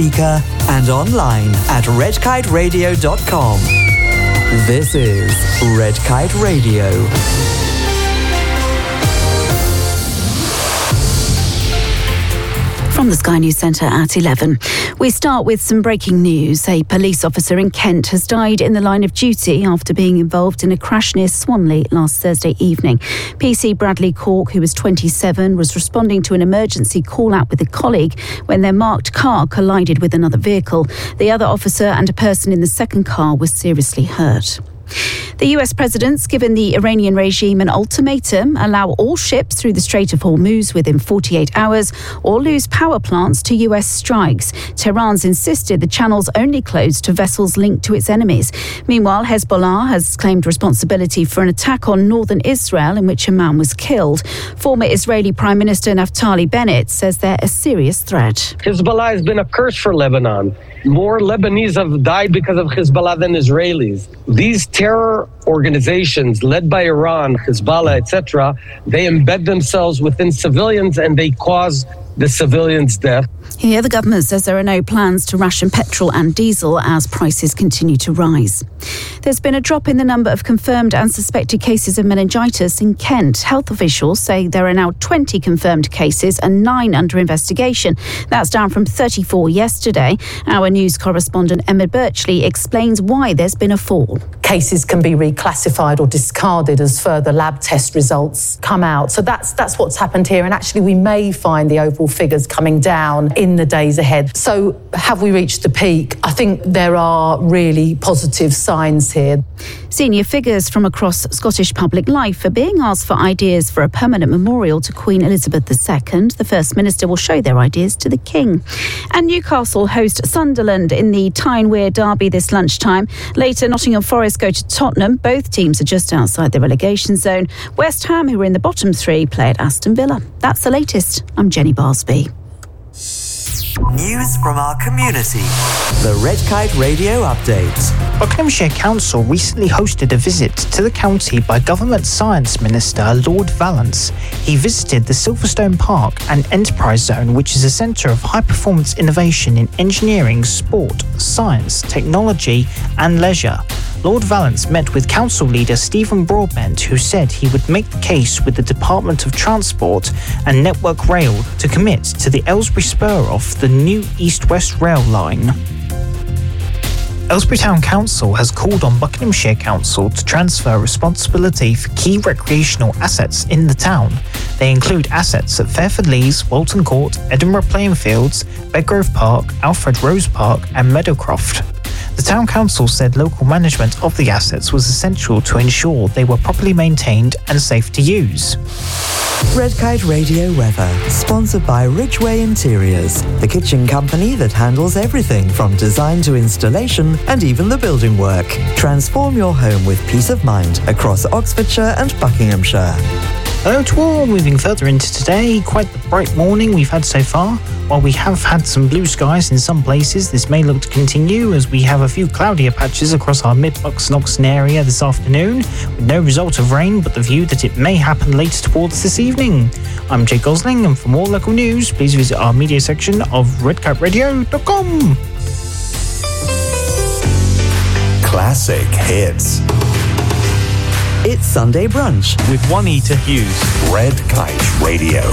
speaker and online at redkiteradio.com. This is Red Kite Radio. From the Sky News Centre at 11. We start with some breaking news. A police officer in Kent has died in the line of duty after being involved in a crash near Swanley last Thursday evening. PC Bradley Cork, who was 27, was responding to an emergency call-out with a colleague when their marked car collided with another vehicle. The other officer and a person in the second car was seriously hurt. The US president's given the Iranian regime an ultimatum: allow all ships through the Strait of Hormuz within 48 hours or lose power plants to US strikes. Tehran's insisted the channel's only closed to vessels linked to its enemies. Meanwhile, Hezbollah has claimed responsibility for an attack on northern Israel in which a man was killed. Former Israeli Prime Minister Naftali Bennett says they're a serious threat. Hezbollah has been a curse for Lebanon. More Lebanese have died because of Hezbollah than Israelis. These terror organizations led by Iran, Hezbollah, etc., they embed themselves within civilians and they cause the civilians' death. Here, the government says there are no plans to ration petrol and diesel as prices continue to rise. There's been a drop in the number of confirmed and suspected cases of meningitis in Kent. Health officials say there are now 20 confirmed cases and 9 under investigation. That's down from 34 yesterday. Our news correspondent Emma Birchley explains why there's been a fall. Cases can be reclassified or discarded as further lab test results come out. So that's what's happened here. And actually, we may find the overall figures coming down in the days ahead. So have we reached the peak? I think there are really positive signs here. Senior figures from across Scottish public life are being asked for ideas for a permanent memorial to Queen Elizabeth II. The First Minister will show their ideas to the King. And Newcastle host Sunderland in the Tyne Wear derby this lunchtime. Later, Nottingham Forest go to Tottenham. Both teams are just outside the relegation zone. West Ham, who are in the bottom 3, play at Aston Villa. That's the latest. I'm Jenny Barsby. News from our community. The Red Kite Radio Update. Buckinghamshire Council recently hosted a visit to the county by Government Science Minister Lord Valance. He visited the Silverstone Park and Enterprise Zone, which is a centre of high-performance innovation in engineering, sport, science, technology and leisure. Lord Valance met with council leader Stephen Broadbent, who said he would make the case with the Department of Transport and Network Rail to commit to the Aylesbury spur off the new East-West rail line. Aylesbury Town Council has called on Buckinghamshire Council to transfer responsibility for key recreational assets in the town. They include assets at Fairford Leys, Walton Court, Edinburgh Playing Fields, Bedgrove Park, Alfred Rose Park and Meadowcroft. The Town Council said local management of the assets was essential to ensure they were properly maintained and safe to use. Red Kite Radio weather, sponsored by Ridgeway Interiors, the kitchen company that handles everything from design to installation and even the building work. Transform your home with peace of mind across Oxfordshire and Buckinghamshire. Hello to all, moving further into today, quite the bright morning we've had so far. While we have had some blue skies in some places, this may look to continue as we have a few cloudier patches across our mid-Buxton Oxton area this afternoon, with no result of rain but the view that it may happen later towards this evening. I'm Jake Gosling, and for more local news, please visit our media section of redkiteradio.com. Classic hits. It's Sunday Brunch with Juanita Hughes. Red Kite Radio.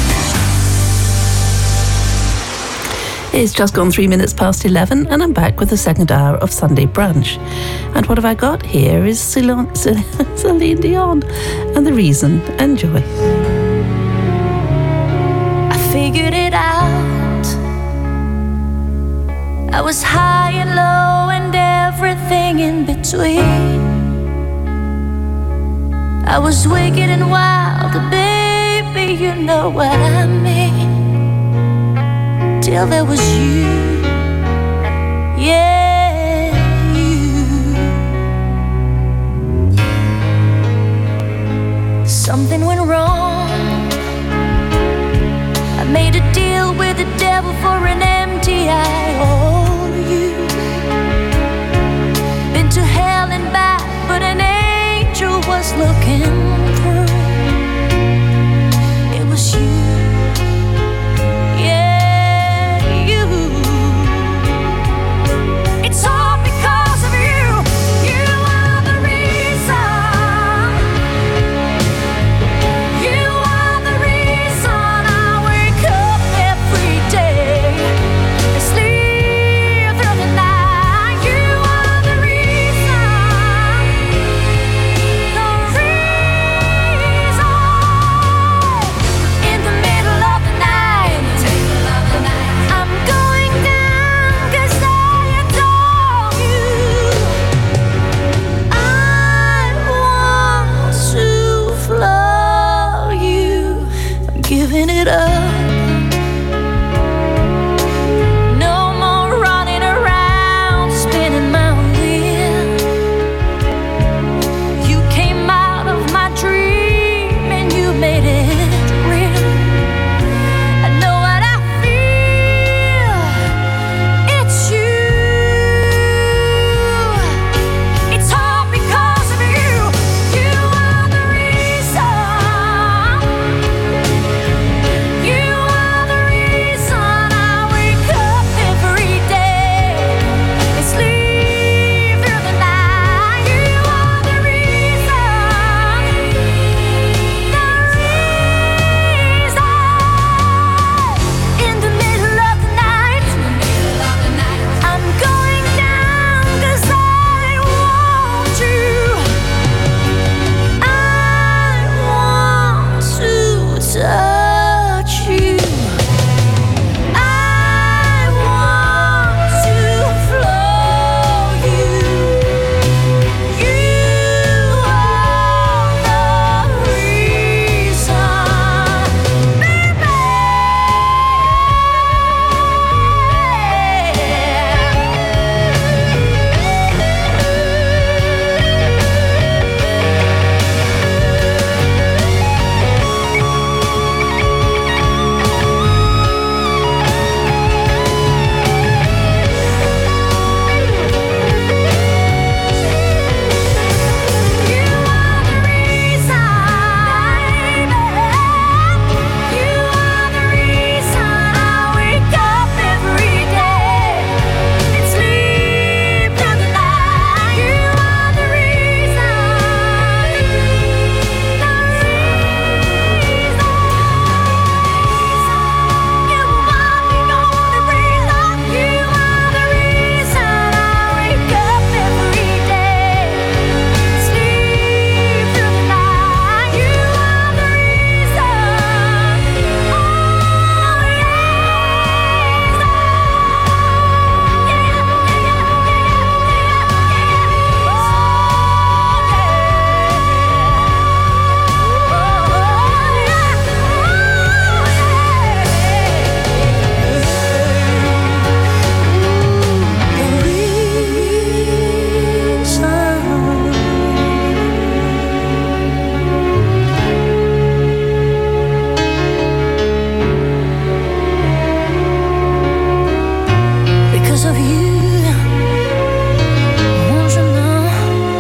It's just gone 3 minutes past 11 and I'm back with the second hour of Sunday Brunch. And what have I got here is Celine Dion and The Reason. Enjoy. I figured it out. I was high and low and everything in between. I was wicked and wild, baby, you know what I mean. Till there was you, yeah, you. Something went wrong. I made a deal with the devil for an empty eye. Oh, you been to hell and back, but an angel was looking through. It was you, yeah, you. of you. Oh, je mens.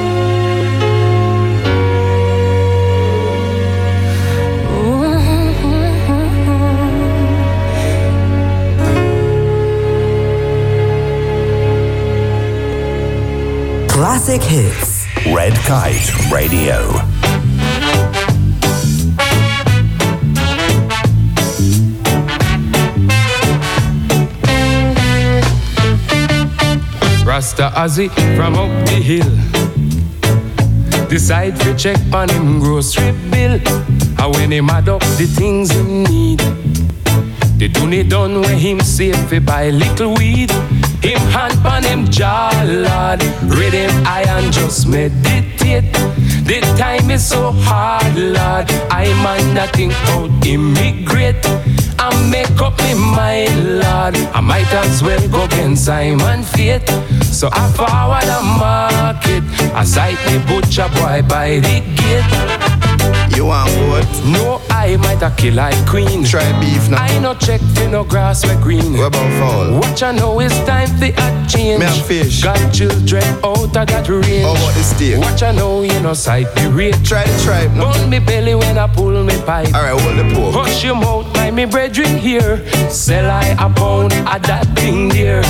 Classic hits. Red Kite Radio. Rasta Ozzy from up the hill decide to check on him grocery bill. And when him add up the things him need, the donny done when him save fi buy little weed. Him hand pan him jaw, Lord, read him eye and just meditate. The time is so hard, Lord, I man nothing out immigrate. I make up my mind, Lord, I might as well go against Simon Fate. So I forward the market, I sight the butcher boy by the gate. You want what? No, I might a kill like queen. Try beef now. I no check for no grass where green. What about fowl? Watch I know it's time for a change. Me and fish. Got children out of that range. How about the steak? Watch I know you no sight the rate. Try the tribe now. Burn me belly when I pull me pipe. Alright, hold the pork. Hush your mouth by me brethren here. Sell I a pound of that thing there.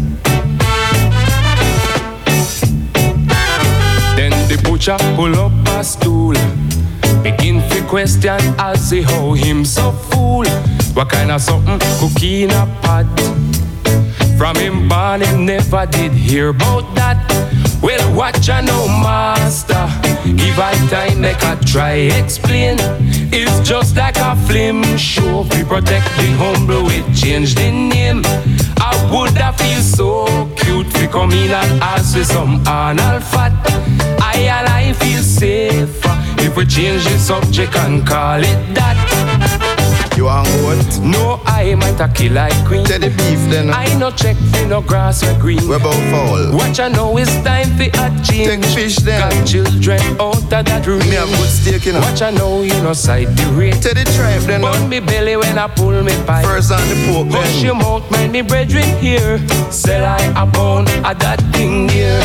Then the butcher pull up a stool, begin to question as he how him so fool. What kind of something cooking a pot? From him born him never did hear about that. Well, watch I know master, give I time make I try explain. It's just like a film show, we protect the humble, we change the name. I would have feel so cute if come in and ask for some anal fat. I feel safer if we change the subject and call it that. You want what? No, I might a kill like queen. Tell the beef then. I no check for no grass or green. What about fowl? Watch I know it's time for a change. Take fish then. Got children out of that room. Me have good steak in. Watch I know you no sight the rate. Tell the tribe then. Burn me belly when I pull me pipe. First on the pork then. Hush your mouth, mind me brethren here. Sell I a pound of that thing here.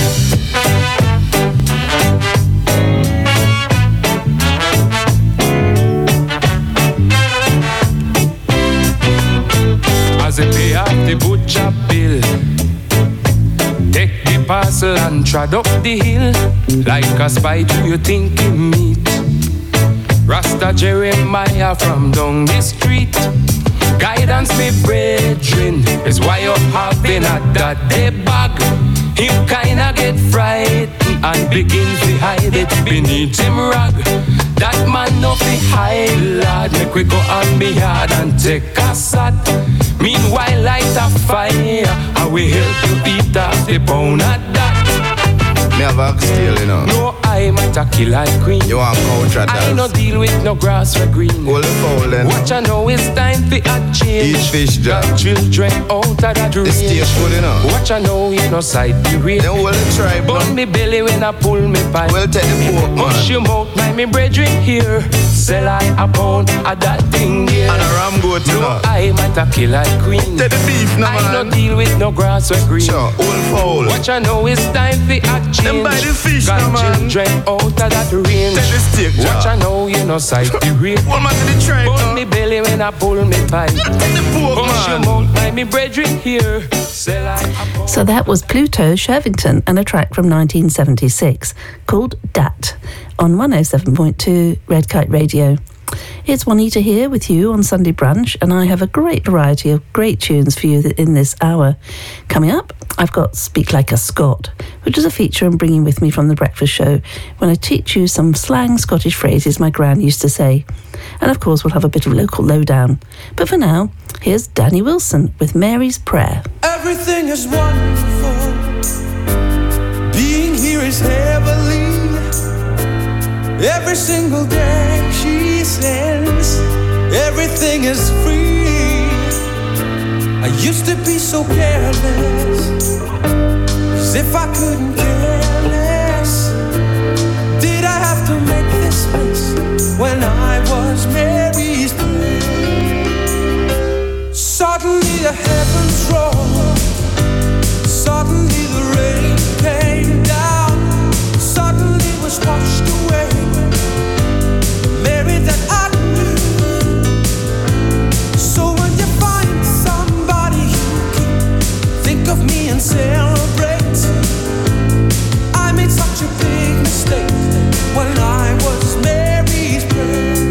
As they pay off the butcher bill, take the parcel and trod up the hill. Like a spy do you think you meet Rasta Jeremiah from down the street. Guidance me brethren is why you're having a that day bag. Him kinda get frightened and begin to hide it beneath him rag. That man no fi hide, lad. Make we go on me yard and take a shot. Meanwhile light a fire, I will help you beat off the pound of that. Me have a steal, you know. No, I might a kill like queen. You want couch at I no deal with no grass or green. Hold the fowl then. Watch I know it's time for a change. Eat fish jack. Got children out of that range. The steak good, you know. Watch I know you no sight the rate. Then hold the tribe burn me belly when I pull me pipe. Well, take the pork, man. Hush your mouth, mind me brethren here. Sell I a pound of that thing here. And a ram goat, you know. I might a kill like queen. Take the beef now, man. I no deal with no grass or green. Sure, hold fowl. Watch I know it's time for a change. Then buy the fish got now, man. children out of that range. Take the steak, watch I know you no sight the rate. Hold man to the tribe, burn me belly when I pull me pipe. Take the pork, hush your mouth, mind me brethren here. So that was Pluto Shervington and a track from 1976 called Dat on 107.2 Red Kite Radio. It's Juanita here with you on Sunday Brunch, and I have a great variety of great tunes for you in this hour. Coming up, I've got Speak Like a Scot, which is a feature I'm bringing with me from the breakfast show when I teach you some slang Scottish phrases my gran used to say. And of course, we'll have a bit of local lowdown. But for now, here's Danny Wilson with Mary's Prayer. Everything is wonderful. Being here is heavenly. Every single day she sends, everything is free. I used to be so careless, as if I couldn't care less. Did I have to make this mess when I was Mary's prayer? Suddenly the heavens roar, and celebrate. I made such a big mistake when I was Mary's prayer.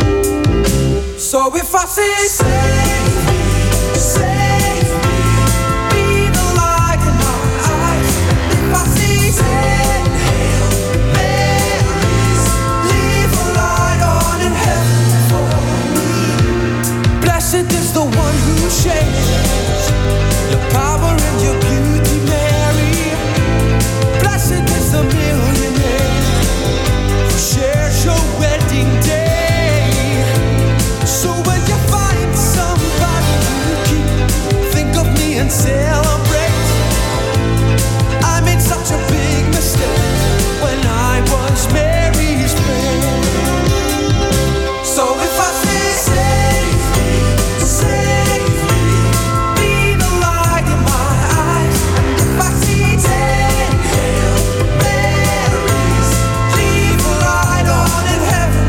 So if I say, save me, save me, be the light in my eyes. If I say, save Hail Marys, leave a light on in heaven for me. Blessed is the one who shares your power and your beauty, Mary. Blessed is the millionaire who shares your wedding day. So when you find somebody you keep, think of me and celebrate. I made such a big mistake when I was Mary's prayer. So if I say, save me, save me, be the light in my eyes. If I see 10 Hail Marys, leave a light on in heaven.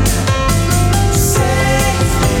Save me,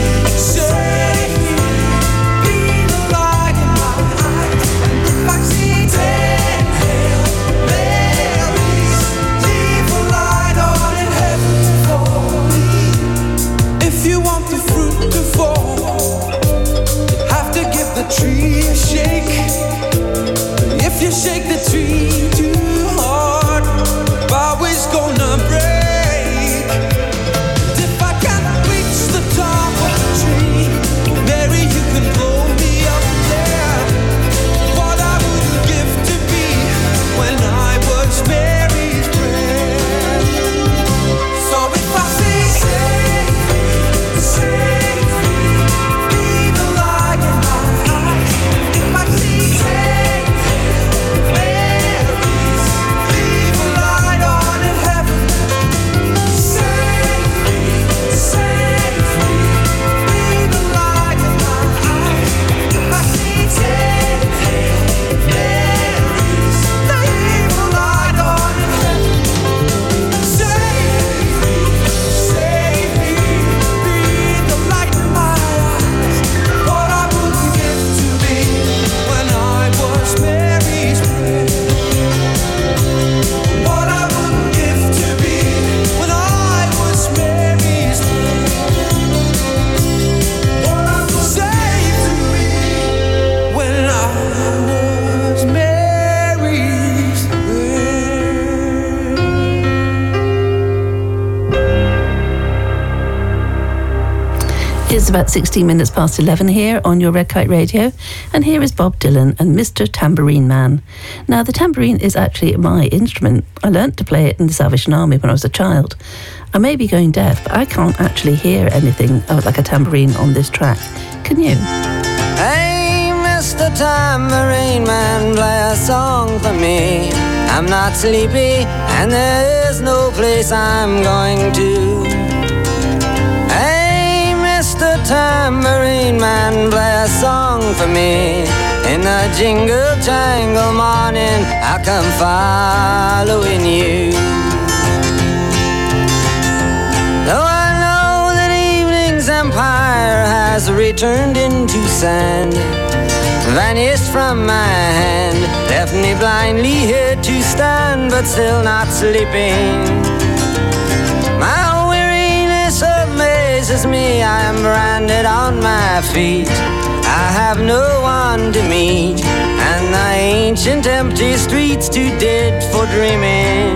be the light in my eyes. If I see 10 Hail Marys, leave a light on in heaven for me. If you want the fruit to fall, you have to give the tree a shake. If you shake the tree too hard, the bough is gonna break. If I can't reach the top of the tree, Mary, you can blow me up there. What I would give to be when I was Mary's prayer. So if I say, save me, save me, be the light in my eyes. If I see 10 Hail Marys, leave a light on in heaven. Save me, be the light in my eyes. If I see 10 Hail Marys, leave a light on in heaven. Save me, be the light in my eyes. What I would give to be when I was Mary's prayer. What I would give to be when I was Mary's prayer. What I would save to me when I was Mary's prayer. It's about 16 minutes past 11 here on your Red Kite Radio, and here is Bob Dylan and Mr. Tambourine Man. Now, the tambourine is actually my instrument. I learnt to play it in the Salvation Army when I was a child. I may be going deaf, but I can't actually hear anything like a tambourine on this track. Can you? Hey, Mr. Tambourine Man, play a song for me. I'm not sleepy, and there is no place I'm going to. Hey, Mr. Tambourine Man, play a song for me. In the jingle jangle morning, I come following you. Though I know that evening's empire has returned into sand, vanished from my hand, left me blindly here to stand, but still not sleeping. My weariness amazes me, I am branded on my feet. I have no one to meet, and the ancient empty streets too dead for dreaming.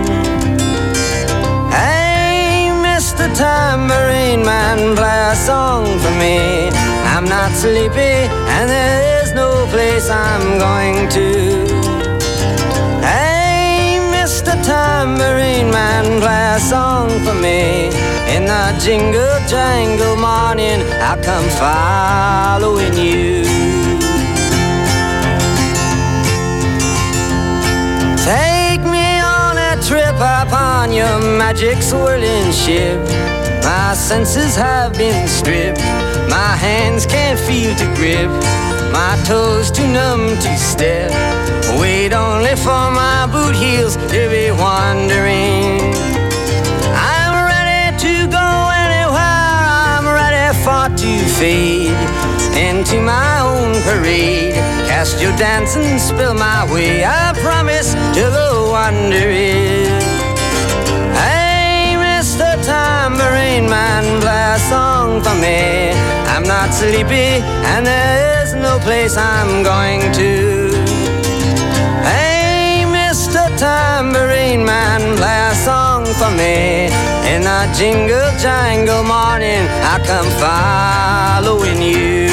Hey, Mr. Tambourine Man, play a song for me. I'm not sleepy, and there is no place I'm going to. Hey, Mr. Tambourine Man, play a song for me. In the jingle jangle morning, I'll come following you. Take me on a trip upon your magic swirling ship. My senses have been stripped, my hands can't feel to grip, my toes too numb to step. Wait only for my boot heels to be wandering. I'm ready to go anywhere, I'm ready for to fade into my own parade. cast your dance and spill my way. I promise to go wonder it. Hey, Mr. Tambourine Man, play a song for me. I'm not sleepy and there is no place I'm going to. Hey, Mr. Tambourine Man, play a song for me. In a jingle jangle morning I come following you.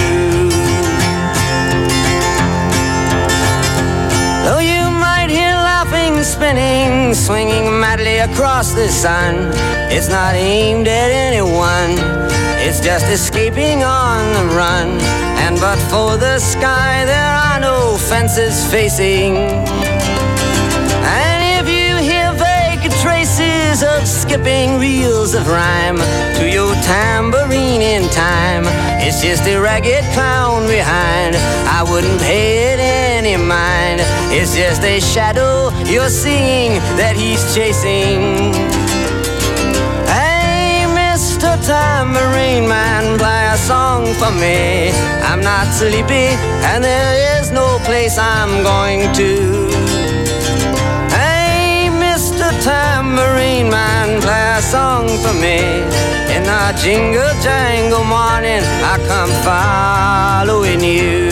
Though you might hear laughing, spinning, swinging madly across the sun, it's not aimed at anyone, it's just escaping on the run. And but for the sky there are no fences facing. And if you hear vague traces of skipping reels of rhyme to your tambourine in time, it's just a ragged clown behind. I wouldn't pay it any mind. It's just a shadow you're seeing that he's chasing. Hey, Mr. Tambourine Man, play a song for me. I'm not sleepy and there is no place I'm going to. Hey, Mr. Tambourine Man, play a song for me. In a jingle jangle morning I come following you.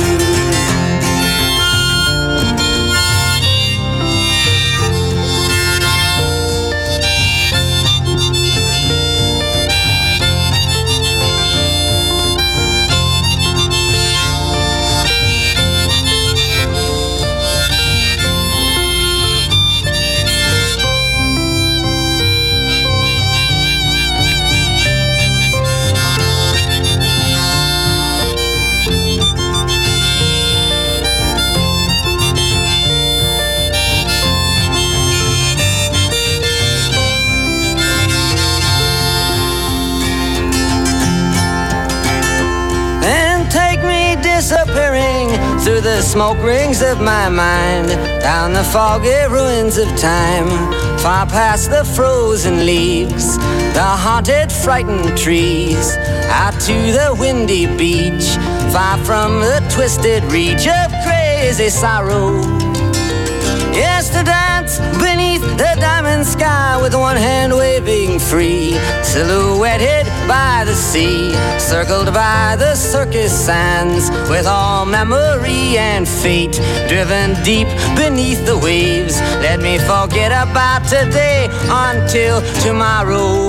Disappearing through the smoke rings of my mind, down the foggy ruins of time, far past the frozen leaves, the haunted, frightened trees, out to the windy beach, far from the twisted reach of crazy sorrow. Yes, to dance beneath the diamond sky with one hand waving free, silhouetted by the sea, circled by the circus sands, with all memory and fate driven deep beneath the waves. Let me forget about today until tomorrow.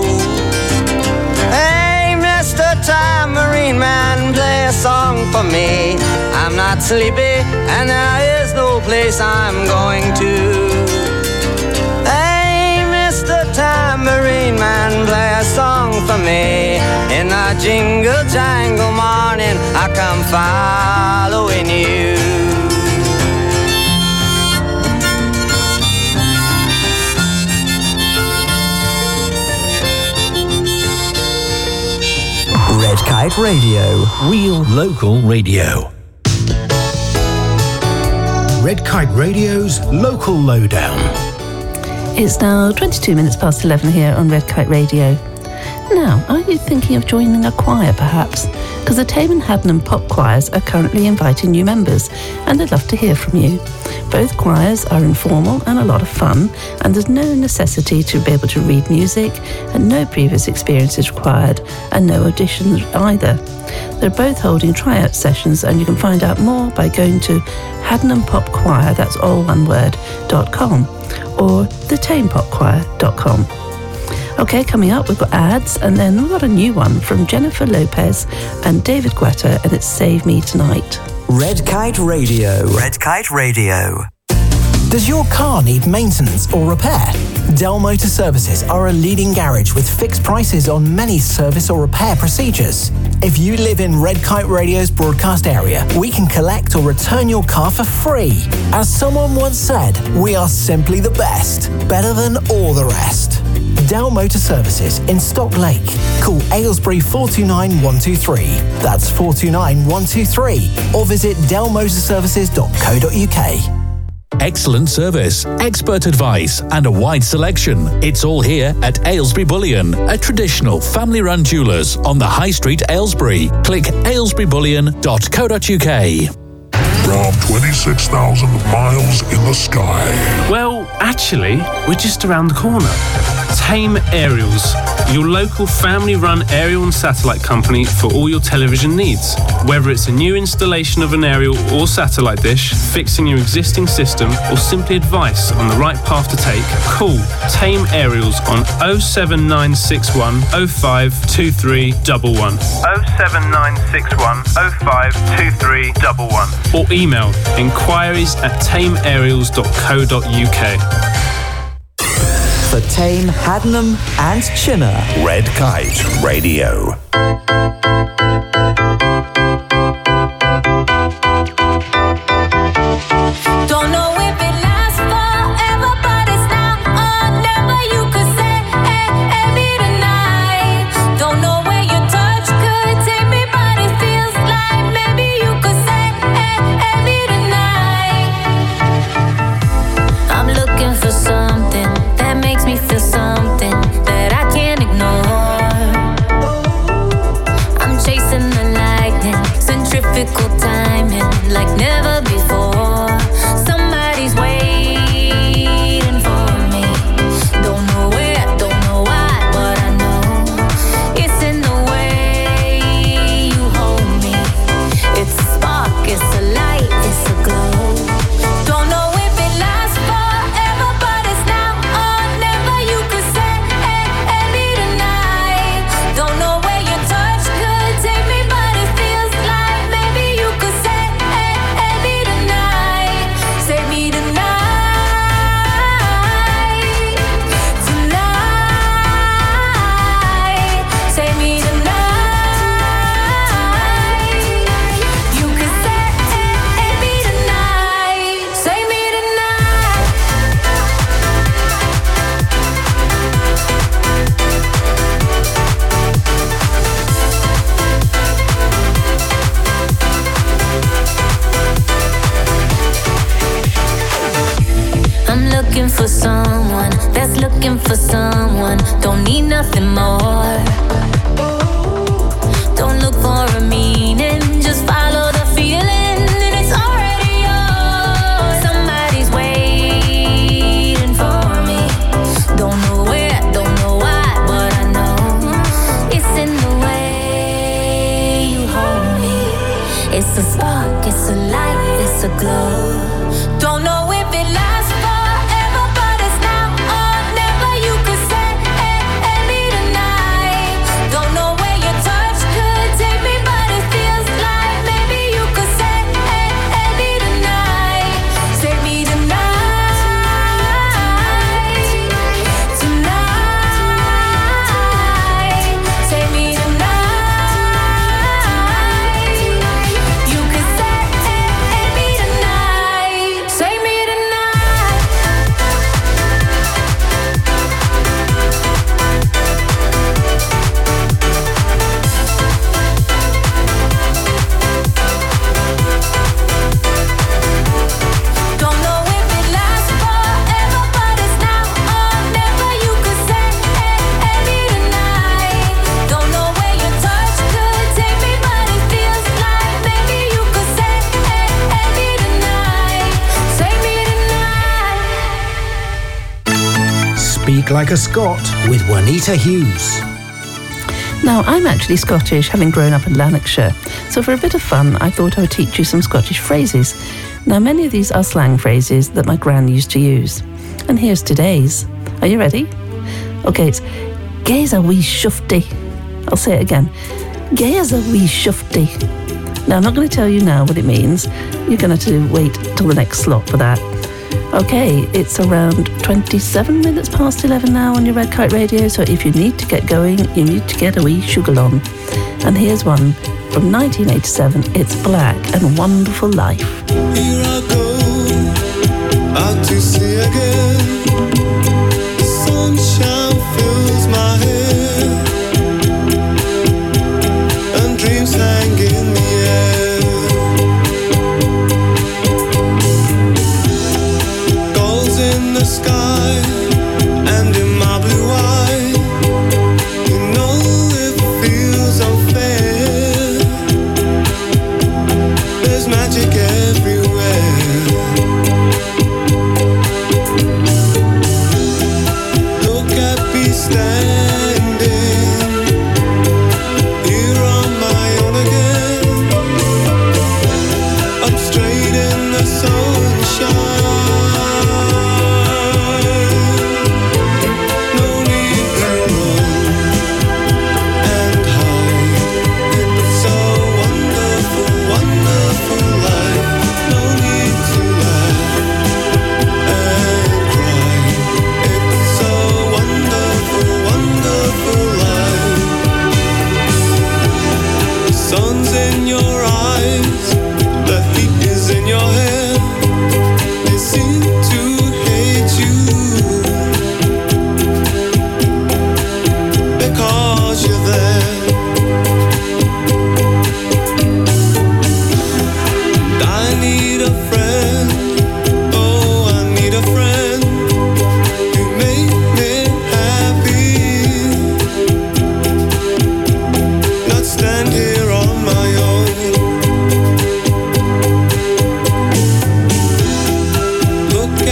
Hey, Mr. Tambourine Man, play a song for me. I'm not sleepy and there is no place I'm going to. Hey, Mr. Tambourine Man, play a song for me. In a jingle jangle morning I come following you. Red Kite Radio. Real local radio. Red Kite Radio's Local Lowdown. It's now 22 minutes past 11 here on Red Kite Radio. Now, are you thinking of joining a choir perhaps? Because the Tame and Haddenham Pop Choirs are currently inviting new members and they'd love to hear from you. Both choirs are informal and a lot of fun, and there's no necessity to be able to read music, and no previous experience is required, and no auditions either. They're both holding tryout sessions, and you can find out more by going to Haddenham Pop Choir, that's all one word, .com, or thetamepopchoir.com. Okay, coming up, we've got ads, and then we've got a new one from Jennifer Lopez and David Guetta, and it's Save Me Tonight. Red Kite Radio. Red Kite Radio. Does your car need maintenance or repair? Dell Motor Services are a leading garage with fixed prices on many service or repair procedures. If you live in Red Kite Radio's broadcast area, we can collect or return your car for free. As someone once said, we are simply the best, better than all the rest. Dell Motor Services in Stock Lake. Call Aylesbury 429 123. That's 429 123. Or visit dellmotorservices.co.uk. Excellent service, expert advice, and a wide selection. It's all here at Aylesbury Bullion, a traditional family-run jewellers on the High Street, Aylesbury. Click aylesburybullion.co.uk. from 26,000 miles in the sky. Well, actually, we're just around the corner. Tame Aerials, your local family-run aerial and satellite company for all your television needs. Whether it's a new installation of an aerial or satellite dish, fixing your existing system, or simply advice on the right path to take, call Tame Aerials on 07961 052311. 07961 052311. Or email inquiries@tameaerials.co.uk. For Tame, Haddenham and Chinner. Red Kite Radio. Don't know if it lasts forever, but it's now or never. You could say, hey, hey, me tonight. Don't know where your touch could take me, but it feels like maybe you could say, hey, hey, me tonight. I'm looking for something that makes me feel something that I can't ignore. I'm chasing the lightning, centrifugal timing like never before. Somebody's waiting for me. Don't know where, don't know why, but I know it's in the way you hold me. It's a spark, it's a light, it's a glow. Don't know if it lasts forever, but it's now or never. You could say, hey, hey, me tonight. Don't know where your touch could take me, but it feels like maybe you could say, hey, hey, me tonight. Say me tonight. Tonight. Say me tonight. You could say, hey, hey, me tonight. Say me tonight. I'm looking for someone that's looking for someone. Don't need nothing more. Don't look for a meaning, just follow the feeling, and it's already yours. Somebody's waiting for me. Don't know where, don't know why, but I know it's in the way you hold me. It's a spark, it's a light, it's a glow. Don't know if it lasts forever, but it's now or never. You could say, hey, hey, me tonight. Don't know where your touch could take me, but it feels like maybe you could say, hey, hey, me tonight. Say me tonight. Tonight. Say me tonight. You could say, hey, hey, me tonight. Say me tonight. Don't know if it lasts forever, but it's now or never. You could say, hey, hey, me tonight. Don't know where your touch could take me, but it feels like maybe you could say, hey, hey, me tonight. Say me tonight. Speak Like a Scot with Juanita Hughes. Now, I'm actually Scottish, having grown up in Lanarkshire, so for a bit of fun, I thought I would teach you some Scottish phrases. Now, many of these are slang phrases that my gran used to use. And here's today's. Are you ready? Okay, it's "Gay's a wee shufty." I'll say it again. "Gay's a wee shufty." Now, I'm not going to tell you now what it means. You're going to have to wait till the next slot for that. Okay, it's around 27 minutes past 11 now on your Red Kite Radio, so if you need to get going, you need to get a wee sugar on. And here's one from 1987. It's Black and Wonderful Life. Here I go, out to sea again. The sunshine fills my head, and dreams hang in the air. Gulls in the sky, and in my blue eye, you know it feels unfair. There's magic everywhere.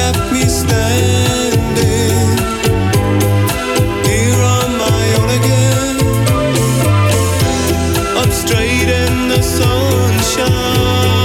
left me standing here on my own again, up straight in the sunshine.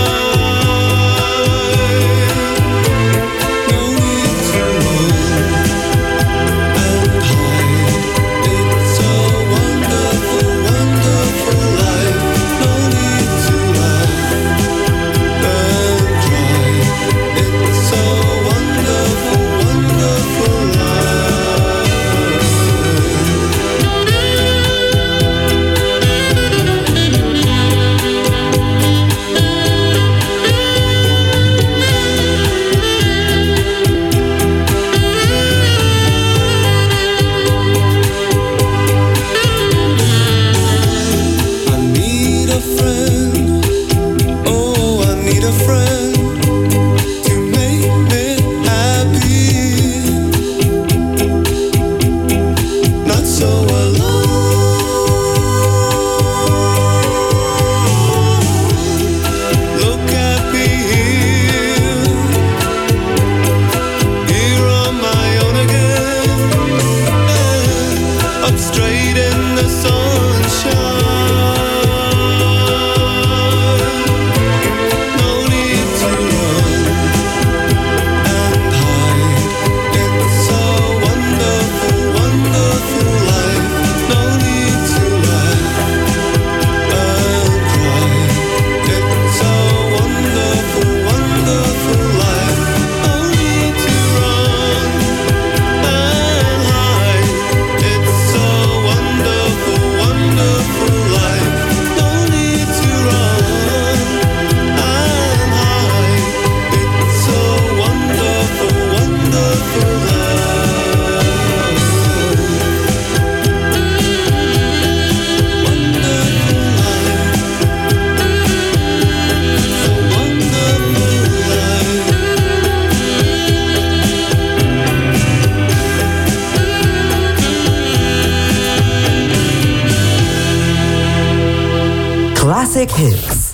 Classic Hits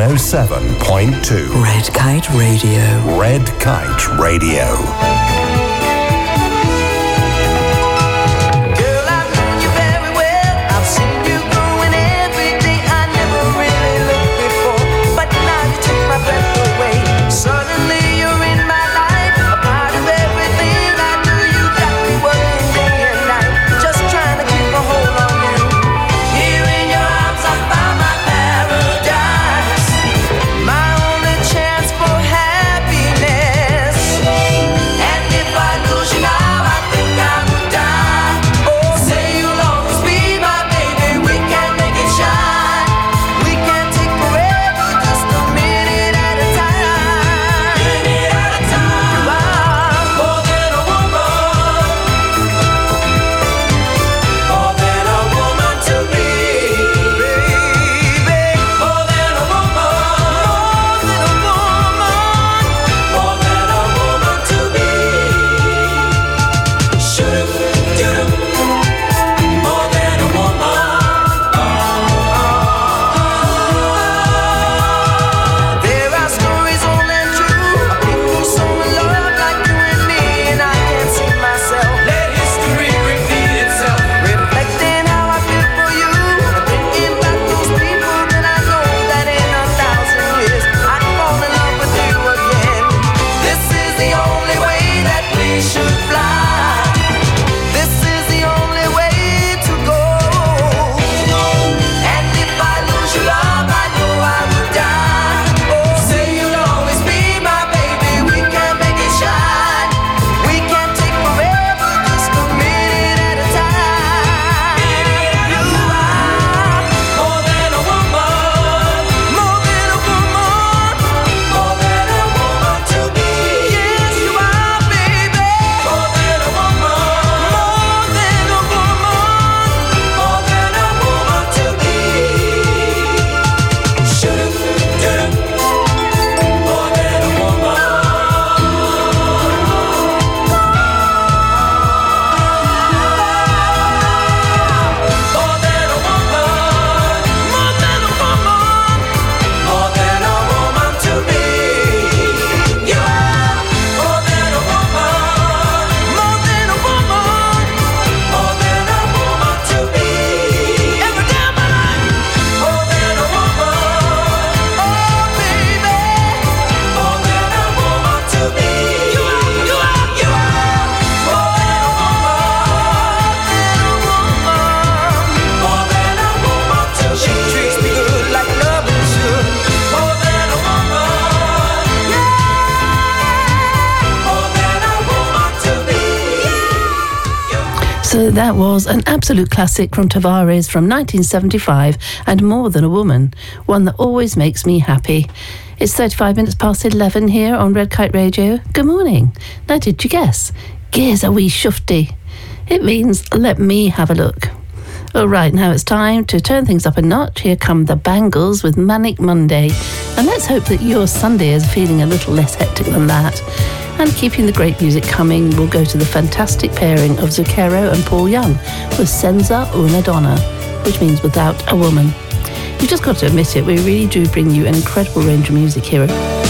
107.2 Red Kite Radio. Red Kite Radio. My only chance for happiness. So that was an absolute classic from Tavares from 1975 and More Than a Woman, one that always makes me happy. It's 35 minutes past 11 here on Red Kite Radio. Good morning. Now, did you guess? Gear's a wee shufty. It means let me have a look. All right, now it's time to turn things up a notch. Here come the Bangles with Manic Monday. And let's hope that your Sunday is feeling a little less hectic than that. And keeping the great music coming, we'll go to the fantastic pairing of Zucchero and Paul Young with Senza una Donna, which means without a woman. You've just got to admit it, we really do bring you an incredible range of music here.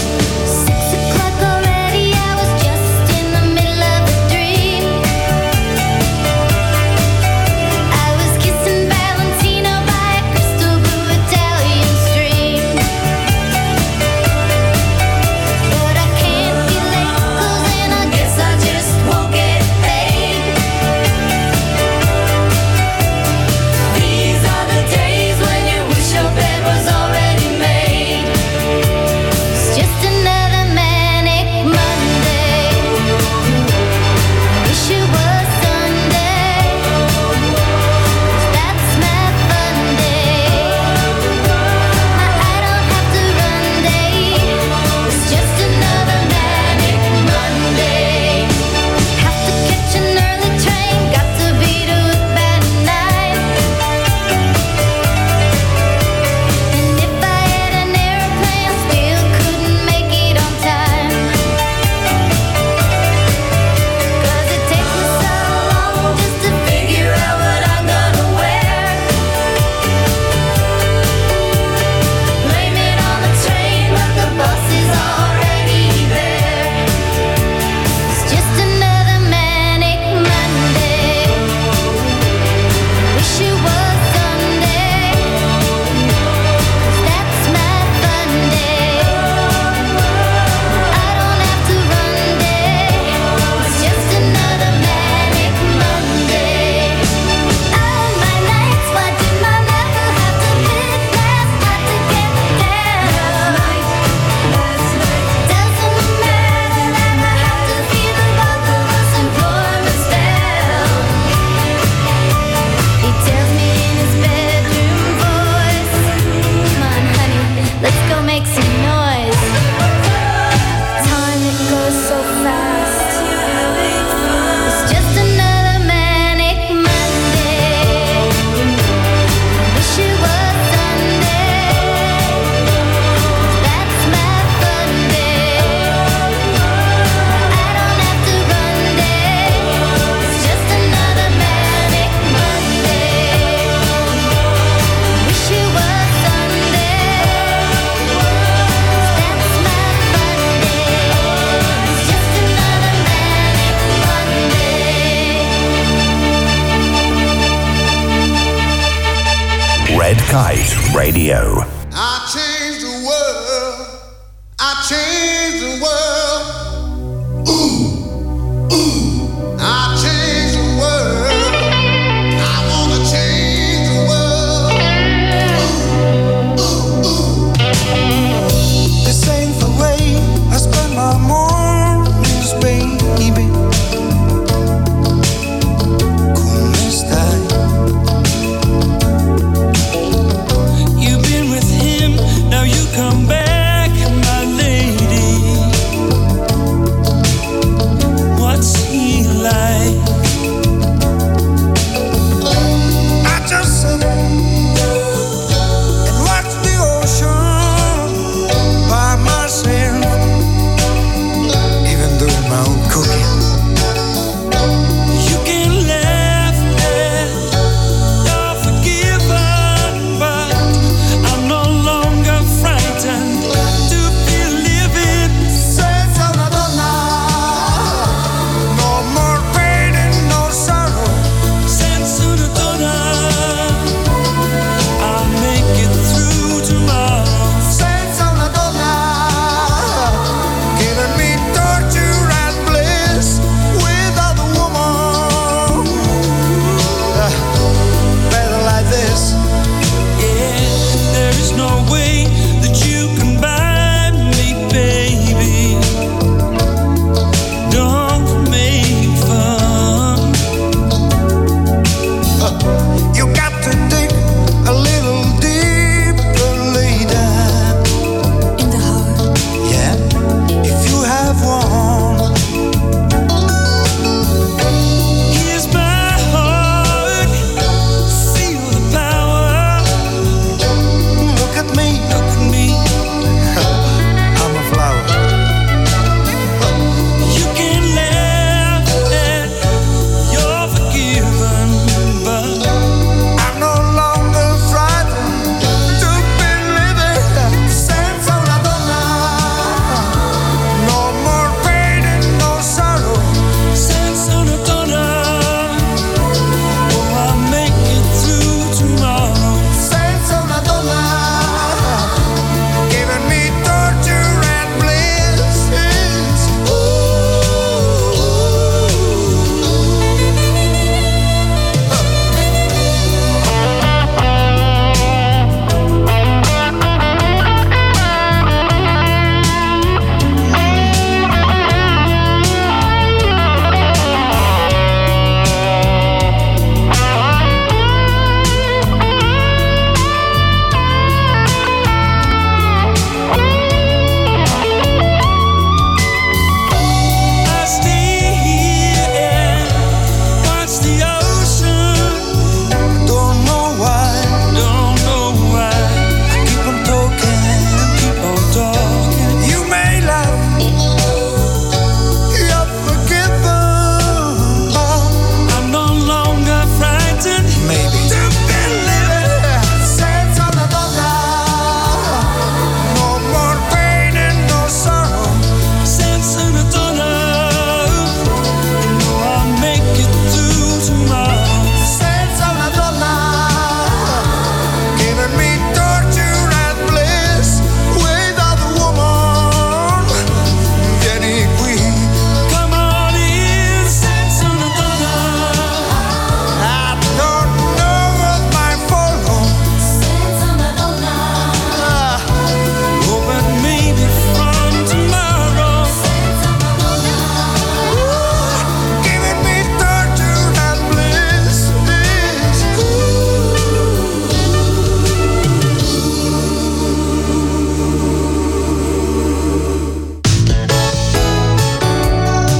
Red Kite Radio. I changed the world. I changed the world. Ooh, ooh. I changed the world. I wanna change the world. Ooh, ooh. This ain't the way I spend my mornings, baby. ¿Cómo estás? You've been with him, now you come back, my lady.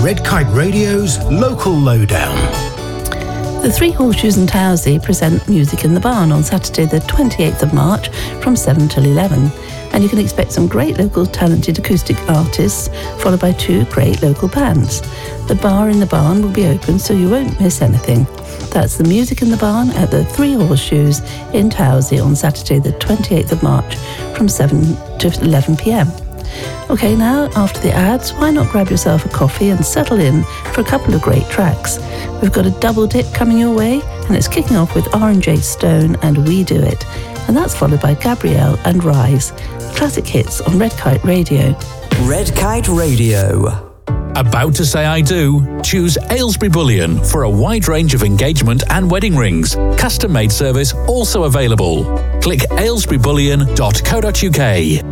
Red Kite Radio's Local Lowdown. The Three Horseshoes and Towsey present Music in the Barn on Saturday the 28th of March from 7 till 11. And you can expect some great local talented acoustic artists, followed by 2 great local bands. The bar in the barn will be open, so you won't miss anything. That's the Music in the Barn at the Three Horseshoes in Towsey on Saturday the 28th of March from 7 to 11 p.m. Okay, now, after the ads, why not grab yourself a coffee and settle in for a couple of great tracks. We've got a double dip coming your way, and it's kicking off with R&J Stone and We Do It. And that's followed by Gabrielle and Rise. Classic hits on Red Kite Radio. Red Kite Radio. About to say I do? Choose Aylesbury Bullion for a wide range of engagement and wedding rings. Custom-made service also available. Click aylesburybullion.co.uk.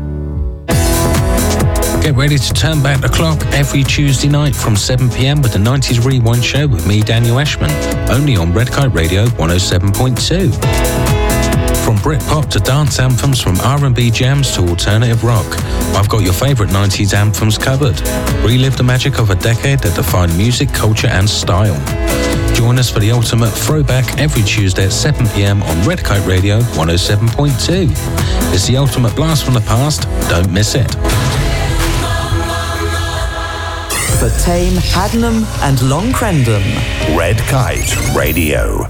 Get ready to turn back the clock every Tuesday night from 7 p.m. with the 90s Rewind Show with me, Daniel Ashman, only on Red Kite Radio 107.2. From Britpop to dance anthems, from R&B jams to alternative rock, I've got your favourite 90s anthems covered. Relive the magic of a decade that defined music, culture and style. Join us for the ultimate throwback every Tuesday at 7 p.m. on Red Kite Radio 107.2. It's the ultimate blast from the past. Don't miss it. For Tame, Haddenham and Long Crendon. Red Kite Radio.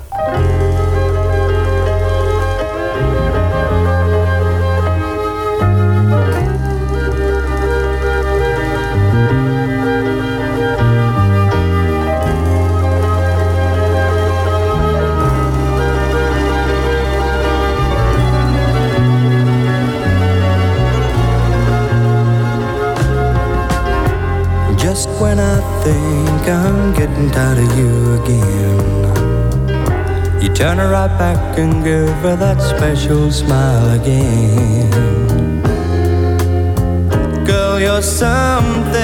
Just when I think I'm getting tired of you again, you turn her right back and give her that special smile again. Girl, you're something.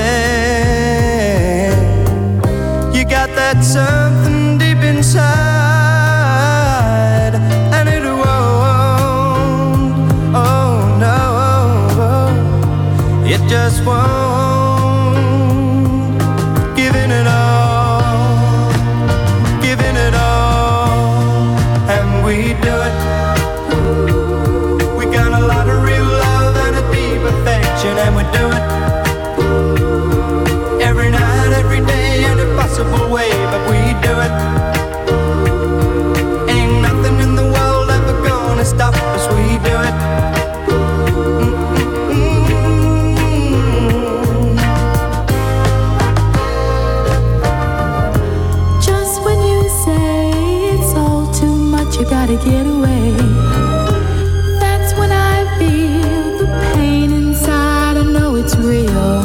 You got that something deep inside, and it won't, oh no, it just won't. We do it. We got a lot of real love and a deep affection, and we do it every night, every day, in a possible way. But we do it. Ain't nothing in the world ever gonna stop us. We do it. Just when you say it's all too much, you gotta get away. That's when I feel the pain inside. I know it's real,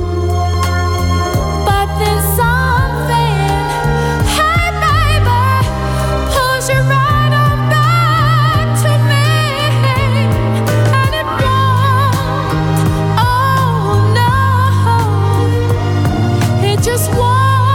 but there's something, hey baby, pulls you right on back to me, and it won't, oh no, it just won't.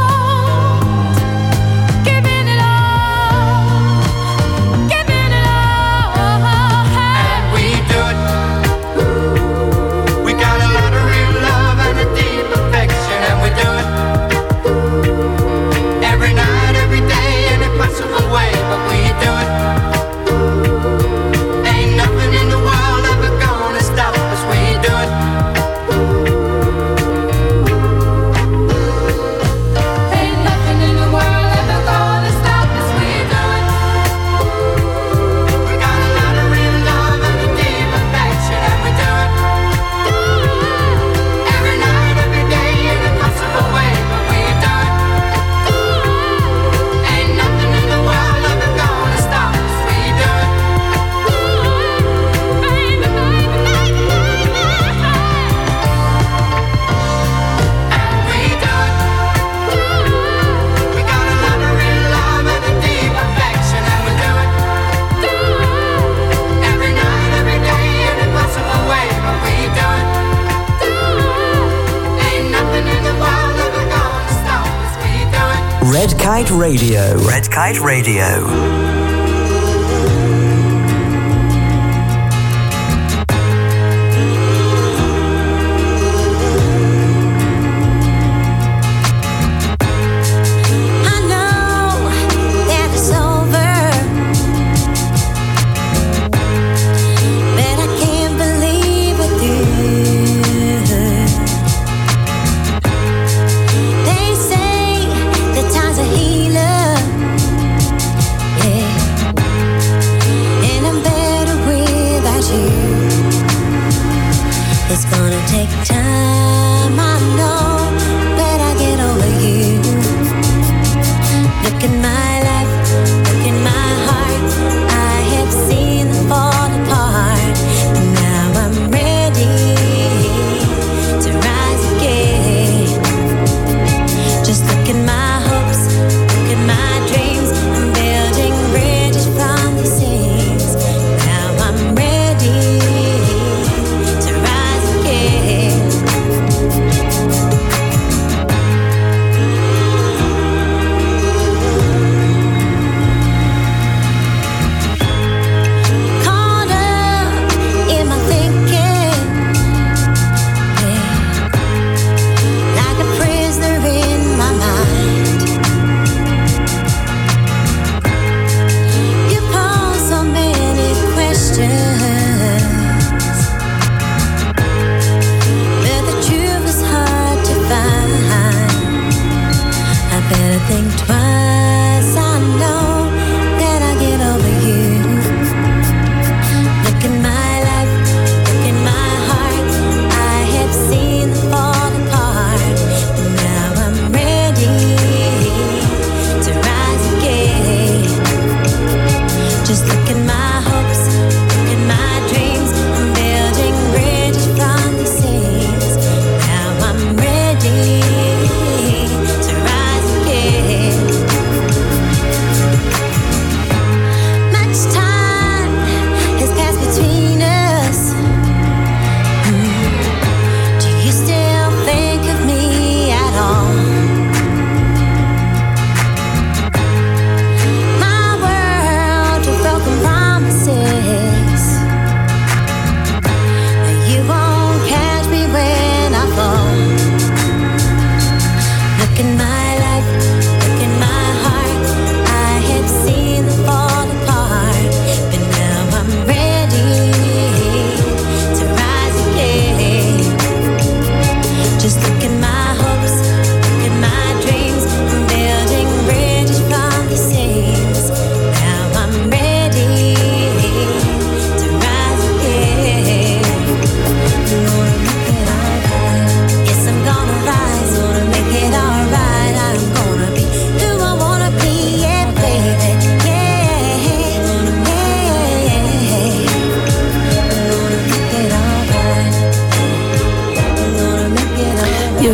Red Kite Radio. Red Kite Radio.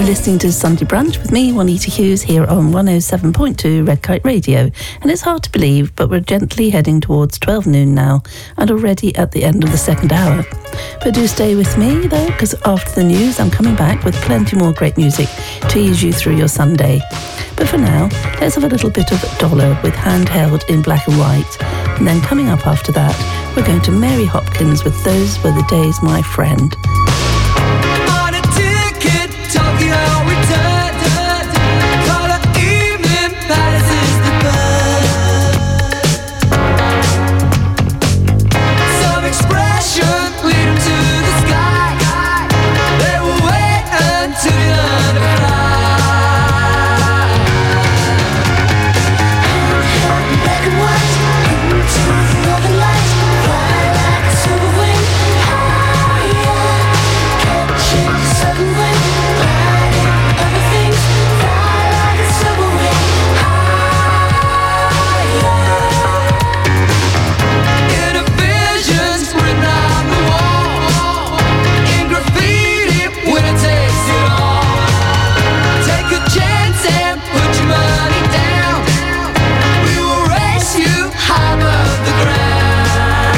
You're listening to Sunday Brunch with me, Juanita Hughes, here on 107.2 Red Kite Radio. And it's hard to believe, but we're gently heading towards 12 noon now, and already at the end of the second hour. But do stay with me, though, because after the news, I'm coming back with plenty more great music to ease you through your Sunday. But for now, let's have a little bit of Dollar with Handheld in Black and White. And then coming up after that, we're going to Mary Hopkins with Those Were the Days, My Friend. On a ticket, Tokyo return. Color evening, Paris is the bird. Some expression lead them to the sky. They will wait until you learn to fly. Black and white, into the northern lights. Fly like a silver wing, higher. Catching the sudden wind, gliding over things. Fly like a silver wing, higher. Inner visions written on the wall. In graffiti, winner takes it all. Take a chance and put your money down. We will raise you high above the ground.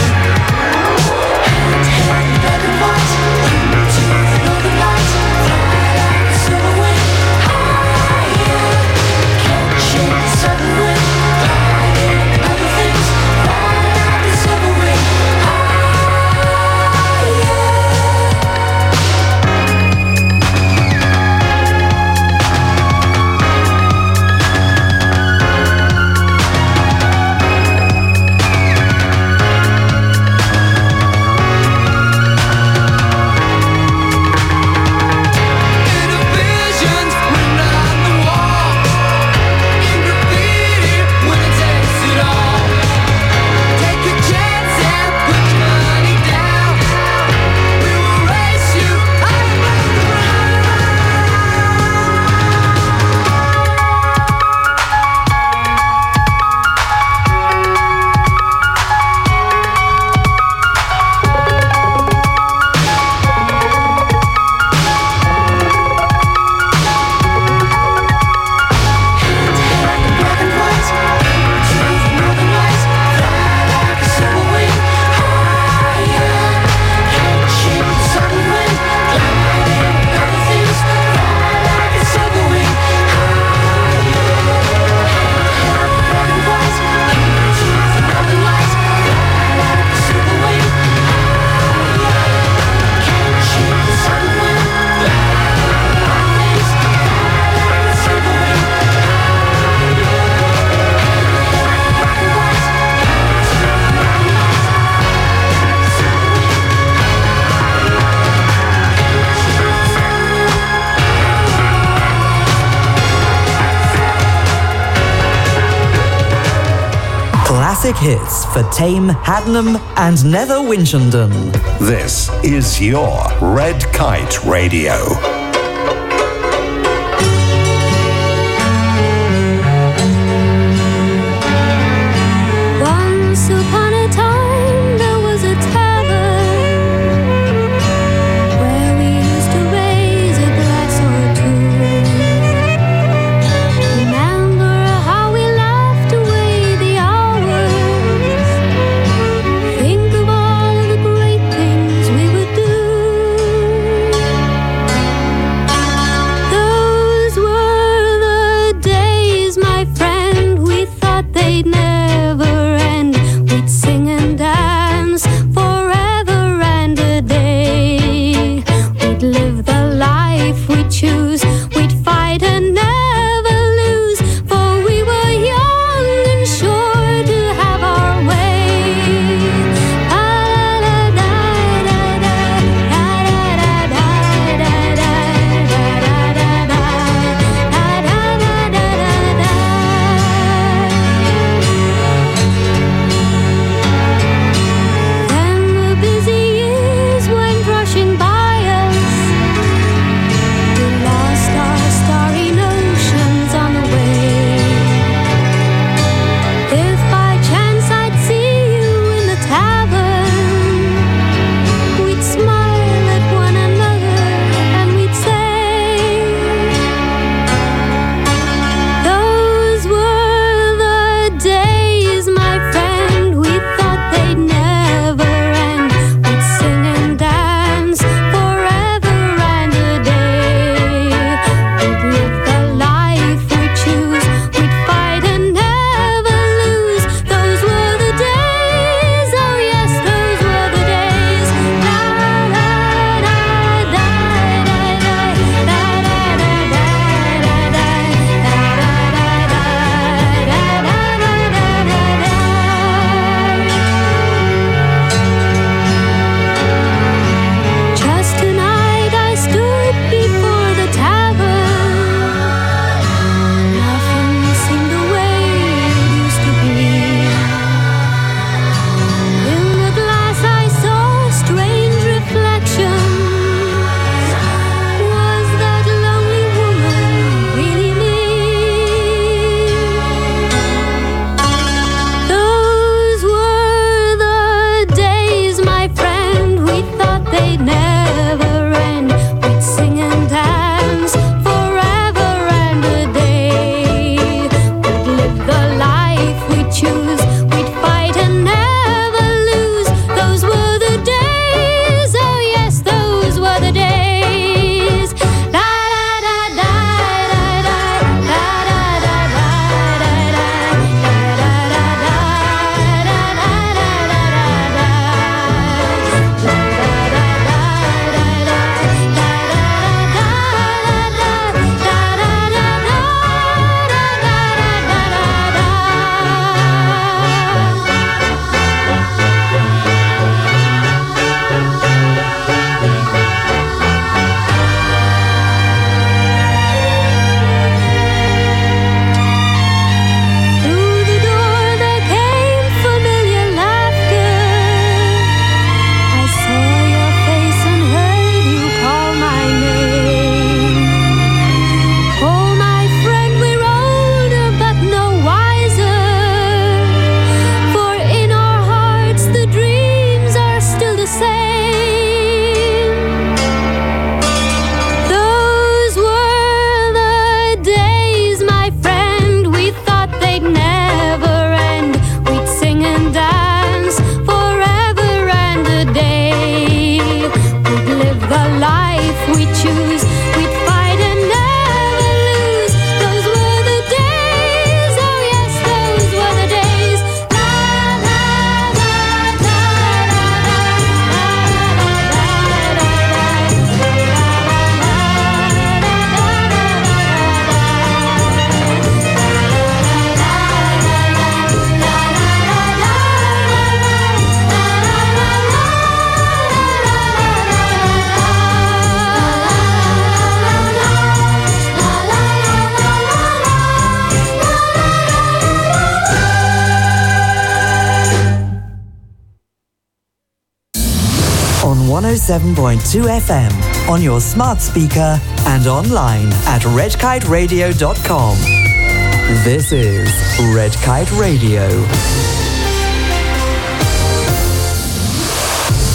Handheld black and white, into the northern lights. Fly like a silver wing, higher. Catching the sudden wind, gliding over things. Fly like a silver wing, Inner visions written on the wall. In graffiti, winner takes it all. Take a chance and put your money down. We will raise you high above the black and white, into the northern lights. Fly like a silver wing, higher. Catching the sudden wind, gliding over things. Fly like a silver wing, higher. Black and white, into the northern lights. Fly like a silver wing, higher. Catching the sudden wind, gliding over things. Fly like a silver wing. Classic hits for Tame, Haddenham and Nether Winchenden. This is your Red Kite Radio. Once upon a time, there was a tavern where we used to raise a glass or two. Remember how we laughed away the hours? Think of all the great things we would do. 107.2 FM on your smart speaker and online at redkiteradio.com. This is Red Kite Radio.